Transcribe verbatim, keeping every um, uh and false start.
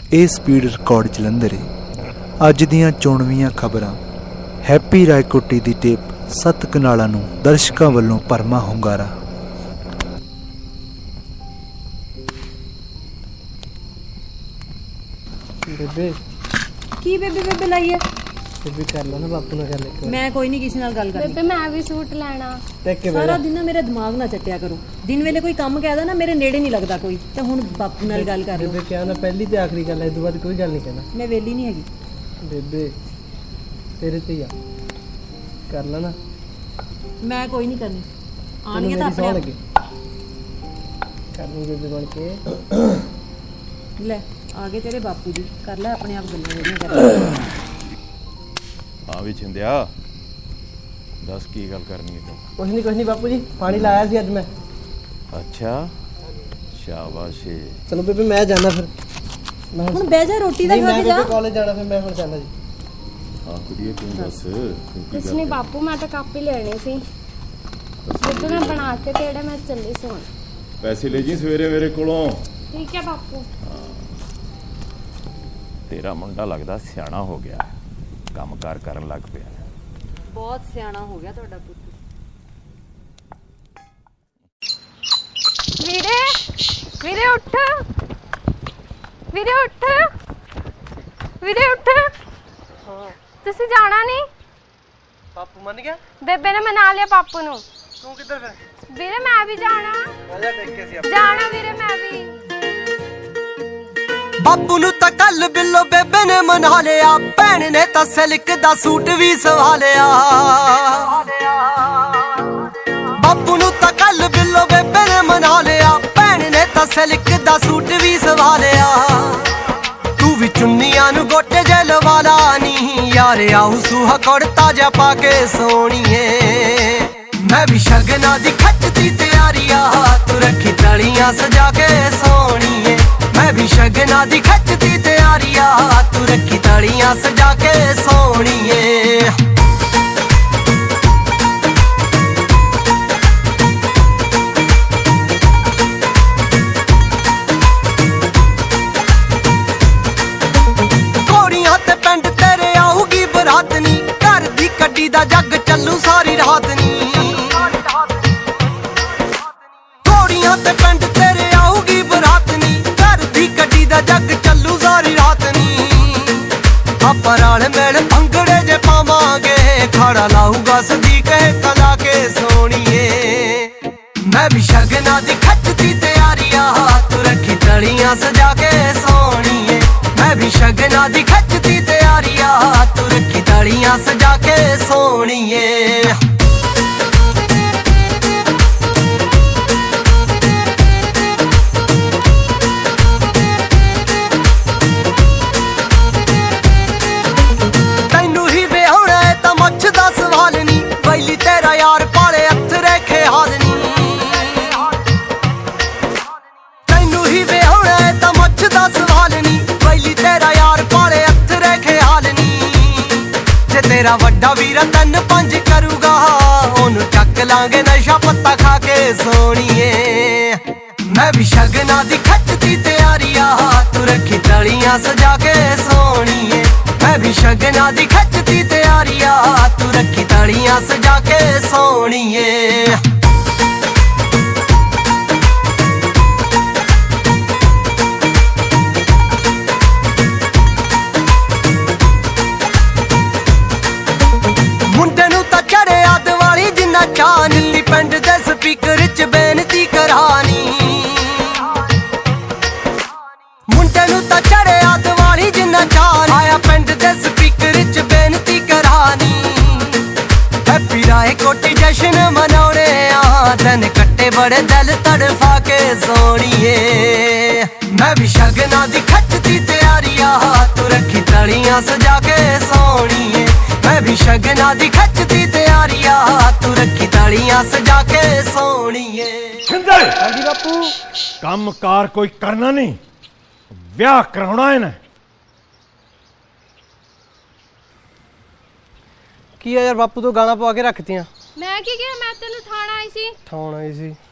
ਇਹ speed record Jalandhar ਹੈ। ਅੱਜ ਦੀਆਂ ਚੋਣਵੀਆਂ ਖਬਰਾਂ। ਹੈਪੀ ਰਾਏਕੋਟੀ ਦੀ ਟੇਪ ਸੱਤ ਕਨਾਲਾਂ ਨੂੰ ਦਰਸ਼ਕਾਂ ਵੱਲੋਂ ਭਰਮਾ ਹੁੰਗਾਰਾ। ਬੇਬੇ ਕੀ ਬੇਬੇ ਬੇਬੇ ਲਾਈ ਹੈ? ਬੇਬੇ ਕਰ ਲਾ ਨਾ ਬਾਪੂ ਨਾਲ ਗੱਲ ਇੱਕ ਵਾਰ। ਮੈਂ ਕੋਈ ਨਹੀਂ ਕਿਸੇ ਨਾਲ ਗੱਲ ਕਰਨੀ। ਬੇਬੇ ਮੈਂ ਵੀ ਸੂਟ ਲੈਣਾ। ਟੇਕ ਕੇ ਸਾਰਾ ਦਿਨ ਨਾ ਮੇਰਾ ਦਿਮਾਗ ਨਾ ਚੱਟਿਆ ਕਰੋ। ਦਿਨ ਵੇਲੇ ਕੋਈ ਕੰਮ ਕਹਿਦਾ ਨਾ ਮੇਰੇ ਨੇੜੇ ਨਹੀਂ ਲੱਗਦਾ ਕੋਈ, ਤੇ ਹੁਣ ਬਾਪੂ ਨਾਲ ਗੱਲ ਕਰ ਲਓ। ਬੇਬੇ ਕਿਹਾ ਨਾ ਪਹਿਲੀ ਤੇ ਆਖਰੀ ਗੱਲ ਹੈ, ਇਸ ਤੋਂ ਬਾਅਦ ਕੋਈ ਗੱਲ ਨਹੀਂ ਕਹਿਣਾ। ਮੈਂ ਵੇਲੀ ਨਹੀਂ ਹੈਗੀ ਬੇਬੇ ਤੇਰੇ ਤੇ ਆ ਕਰ ਲਾ ਨਾ। ਮੈਂ ਕੋਈ ਨਹੀਂ ਕਰਨੀ। ਆਣਗੇ ਤਾਂ ਆਪਣੇ ਲੱਗੇ ਕਰ ਲੂ ਬੇਬੇ ਬਣ ਕੇ। ਲੈ ਆ ਗਏ ਤੇਰੇ ਬਾਪੂ ਜੀ, ਕਰ ਲੈ ਆਪਣੇ ਆਪ ਗੱਲਾਂ ਜਿਹੜੀਆਂ ਕਰ। ਹਾਂ ਵੀ ਛਿੰਦਿਆ, ਦੱਸ ਕੀ ਗੱਲ ਕਰਨੀ ਹੈ ਤੂੰ? ਕੁਛ ਨਹੀਂ ਕੁਛ ਨਹੀਂ ਬਾਪੂ ਜੀ, ਪਾਣੀ ਲਾਇਆ ਸੀ ਅੱਜ ਮੈਂ। ਅੱਛਾ ਸ਼ਾਬਾਸ਼ ਏ। ਚਲੋ ਬੇਬੇ ਮੈਂ ਜਾਣਾ ਫਿਰ। ਮੈਂ ਹੁਣ ਬਹਿ ਜਾ, ਰੋਟੀ ਦਾ ਖਾ ਕੇ ਜਾ। ਮੈਂ ਕਾਲਜ ਜਾਣਾ, ਫਿਰ ਮੈਂ ਹੁਣ ਜਾਣਾ ਜੀ। ਹਾਂ ਕੁੜੀਏ ਤੂੰ ਦੱਸ ਤੂੰ ਕੀ ਕੁਛ ਨਹੀਂ ਬਾਪੂ, ਮੈਂ ਤਾਂ ਕਾਪੀ ਲੈਣੀ ਸੀ। ਬੇਬੇ ਮੈਂ ਬਣਾ ਕੇ ਕਿਹੜਾ ਮੈਂ ਚੱਲੀ ਸੀ ਹੁਣ। ਪੈਸੇ ਲੈ ਜੀ ਸਵੇਰੇ ਮੇਰੇ ਕੋਲੋਂ। ਠੀਕ ਹੈ ਬਾਪੂ। ਤੇਰਾ ਮੁੰਡਾ ਲੱਗਦਾ ਸਿਆਣਾ ਹੋ ਗਿਆ, ਕੰਮਕਾਰ ਕਰਨ ਲੱਗ ਪਿਆ। ਬਹੁਤ ਸਿਆਣਾ ਹੋ ਗਿਆ ਤੁਹਾਡਾ ਪੁੱਤ। ਵੀਰੇ ਵੀਰੇ ਉੱਠ, ਵੀਰੇ ਉੱਠ, ਵੀਰੇ ਉੱਠ। ਹਾਂ ਤੁਸੀਂ ਜਾਣਾ ਨਹੀਂ? ਬਾਪੂ ਮੰਨ ਗਿਆ? ਬੇਬੇ ਨੇ ਮਨਾ ਲਿਆ ਪਾਪੂ ਨੂੰ। ਤੂੰ ਕਿੱਧਰ ਫਿਰ? ਵੀਰੇ ਮੈਂ ਵੀ ਜਾਣਾ। ਆਜਾ ਟੇਕ ਕੇ ਸੀ ਆਪਾਂ। ਜਾਣਾ ਵੀਰੇ ਮੈਂ ਵੀ। ਬਾਪੂ ਨੂੰ ਤਾਂ ਕੱਲ ਬਿੱਲੋ ਬੇਬੇ ਨੇ ਮਨਾ ਲਿਆ, ਭੈਣ ਨੇ ਤਾਂ ਸਿਲਕ ਦਾ ਸੂਟ ਵੀ ਸਵਾ ਲਿਆ। ਬਾਪੂ ਨੂੰ ਤਾਂ ਕੱਲ ਬਿੱਲੋ ਬੇਬੇ ਨੇ ਮਨਾ ਲਿਆ, ਭੈਣ ਨੇ ਤਾਂ ਸਿਲਕ ਦਾ ਸੂਟ ਵੀ ਸਵਾ ਲਿਆ। ਤੂੰ ਵੀ ਚੁੰਨੀਆਂ ਨੂੰ ਗੋਟੇ ਜੇ ਲਵਾ ਲਾ ਨੀ ਯਾਰ, ਆਉ ਸੂਹਾ ਕੁੜਤਾ ਜਾ ਪਾ ਕੇ ਸੋਹਣੀਏ। ਮੈਂ ਵੀ ਸ਼ਗਨਾਂ ਦੀ ਖੱਚਦੀ ਤਿਆਰੀ ਆ, ਤੂੰ ਰੱਖੀ ਤਲੀਆਂ ਸਜਾ ਕੇ ਸੋਹਣੀਏ। ਮੈਂ ਵੀ ਸ਼ਗਨਾਂ ਦੀ ਖੱਚਦੀ ਤਿਆਰੀ ਆ, ਤੂੰ ਰੱਖੀ ਤਲੀਆਂ ਸਜਾ ਕੇ ਸੋਹਣੀਏ। ਘੋੜੀਆਂ ਤੇ ਪਿੰਡ ਤੇਰੇ ਆਊਗੀ ਬਰਾਤ ਨੀ, ਘਰ ਦੀ ਕੱਢੀ ਦਾ ਜੱਗ ਚੱਲੂ ਸਾਰੀ ਰਾਤ ਨੀ। ਘੋੜੀਆਂ ਤੇ ਪਿੰਡ ਤੇਰੇ ਆਊਗੀ ਬਰਾਤ ਨੀ, ਘਰ ਦੀ ਕੱਢੀ ਦਾ ਜੱਗ ਚੱਲੂ ਸਾਰੀ ਰਾਤ ਨੀ। ਆਪਾਂ ਰਲ ਮਿਲ ਭੰਗੜੇ ਜੇ ਪਾਵਾਂਗੇ, ਖਾੜਾ ਲਾਊਗਾ ਸਦੀਕ ਕਲਾ ਕੇ ਸੋਹਣੀਏ। ਮੈਂ ਵੀ ਸ਼ਗਨਾਂ ਦੀ ਖੱਚਦੀ ਤਿਆਰੀ ਆ, ਤੂੰ ਰੱਖੀ ਤਲੀਆਂ ਸਜਾ ਕੇ ਸੋਹਣੀਏ। ਮੈਂ ਵੀ ਸ਼ਗਨਾਂ ਦੀ ਖੱਚਦੀ ਤਿਆਰੀ ਆ, ਤੂੰ ਰੱਖੀ ਤਲੀਆਂ ਸਜਾ ਕੇ ਸੋਹਣੀਏ। ਤੈਨੂੰ ਹੀ ਵਿਆਹੁਣਾ ਏ ਤਾਂ ਮੁੱਛ ਦਾ ਸਵਾਲ ਨੀ, ਵੈਲੀ ਤੇਰਾ ਯਾਰ ਪਾਲੇ ਅਥਰੇ ਖਿਆਲ ਨੀ। ਤੈਨੂੰ ਹੀ ਵਿਆਹੁਣਾ ਏ ਤਾਂ ਮੁੱਛ ਦਾ ਸਵਾਲ ਨੀ, ਵੈਲੀ ਤੇਰਾ ਯਾਰ ਪਾਲੇ ਅਥਰੇ ਖਿਆਲ ਨੀ। ਜੇ ਤੇਰਾ ਵੱਡਾ ਵੀਰ ਤੈਨੂੰ ਪੰਜ ਕਰੂਗਾ, ਉਹਨੂੰ ਚੱਕ ਲਾਂਗੇ ਨਸ਼ਾ ਪੱਤਾ ਖਾ ਕੇ ਸੋਹਣੀਏ। ਮੈਂ ਵੀ ਸ਼ਗਨਾਂ ਦੀ ਖੱਚਦੀ ਤਿਆਰੀ ਆ, ਤੂੰ ਰੱਖੀ ਤਲੀਆਂ ਸਜਾ ਕੇ ਸੋਹਣੀਏ। ਮੈਂ ਵੀ ਸ਼ਗਨਾਂ ਦੀ ਖੱਚਦੀ ਤਿਆਰੀ ਆ, ਤੂੰ ਰੱਖੀ ਤਲੀਆਂ ਸਜਾ ਕੇ ਸੋਹਣੀਏ। ਮੁੰਡੇ ਨੂੰ ਤਾਂ ਚੜਿਆ ਦਿਵਾਲੀ ਜਿੰਨਾ ਚਾਅ ਨੀ, ਪਿੰਡ ਦੇ ਸਪੀਕਰ 'ਚ ਬੇਨਤੀ ਕਰਾਨੀ। ਮੁੰਡੇ ਨੂੰ ਤਾਂ ਚੜਿਆ ਦਿਵਾਲੀ ਜਿੰਨਾ ਚਾਅ ਨੀ, ਆਇਆ ਪਿੰਡ ਦੇ ਸਪੀਕਰ 'ਚ ਬੇਨਤੀ ਕਰਾਨੀ। ਹੈਪੀ ਰਾਏਕੋਟੀ ਜਸ਼ਨ ਮਨਾਉਣੇ ਆ, ਦਿਨ ਕੱਟੇ ਬੜੇ ਦਿਲ ਤੜਫਾ ਕੇ ਸੋਹਣੀਏ। ਮੈਂ ਵੀ ਸ਼ਗਨਾਂ ਦੀ ਖੱਚਦੀ ਤਿਆਰੀ ਆ, ਤੂੰ ਰੱਖੀ ਤਲੀਆਂ ਸਜਾ ਕੇ ਸੋਹਣੀਏ। ਮੈਂ ਵੀ ਸ਼ਗਨਾਂ ਦੀ ਖੱਚਦੀ ਤਿਆਰੀ ਆ, ਤੂੰ ਰੱਖੀ ਤਲੀਆਂ ਸਜਾ ਕੇ ਸੋਹਣੀਏ। ਛਿੰਦਰ ਹਾਂਜੀ ਬਾਪੂ। ਕੰਮਕਾਰ ਕੋਈ ਕਰਨਾ ਨਹੀਂ, ਵਿਆਹ ਕਰਾਉਣਾ ਹੈ ਨਾ। ਕੀ ਆ ਯਾਰ ਬਾਪੂ ਤੋਂ ਗਾਲਾਂ ਪਵਾ ਕੇ ਰੱਖਤੀਆਂ। ਮੈਂ ਕੀ ਕਿਹਾ? ਮੈਂ ਤੈਨੂੰ ਠਾਣ ਆਈ ਸੀ। ਠਾਉਣ ਆਈ ਸੀ।